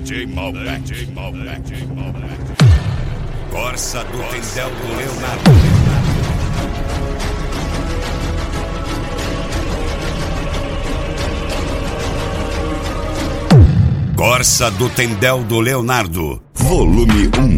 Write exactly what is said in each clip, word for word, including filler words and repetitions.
J Malbec, J Malbec, J Malbec. Corsa do Tendel do Leonardo. Corsa do Tendel do Leonardo, volume um.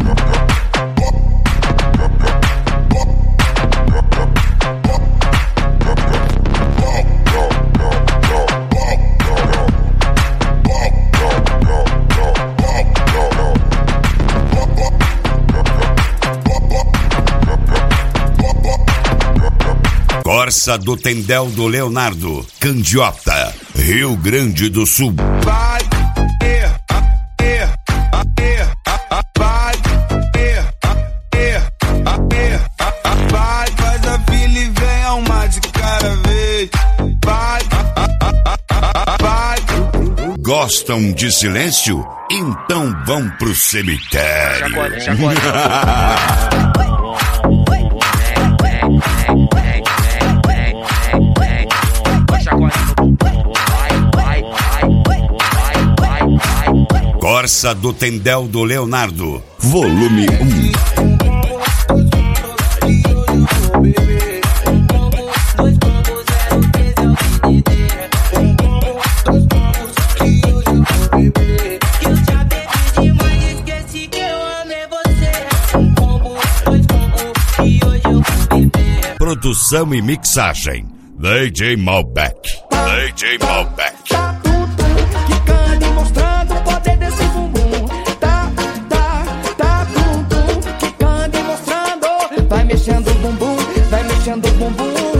Corsa do Tendel do Leonardo, Candiota, Rio Grande do Sul. Vai, é, é, é, vai, é, é, é, vai, faz a fila e venha uma de cada vez. Vai, vai. Gostam de silêncio? Então vão pro cemitério. Chacode, chacode. Corsa do Tendel do Leonardo, volume um. Produção e mixagem, D J Malbec, D J Malbec. Quicando e mostrando o poder desse bumbum. Tá, tá, tá, tum, tum. Quicando e mostrando. Vai mexendo o bumbum, vai mexendo o bumbum.